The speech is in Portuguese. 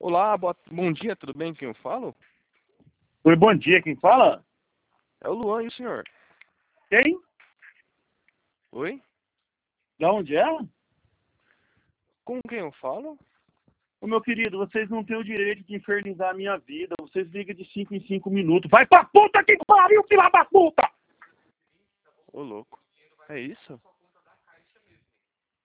Olá, bom dia, tudo bem? Quem eu falo? Oi, bom dia, quem fala? É o Luan, e o senhor? Quem? Oi? Da onde é? Com quem eu falo? Ô, meu querido, vocês não têm o direito de infernizar a minha vida. Vocês ligam de 5 em 5 minutos. Vai pra puta que pariu, filha da puta! Ô, louco. É isso?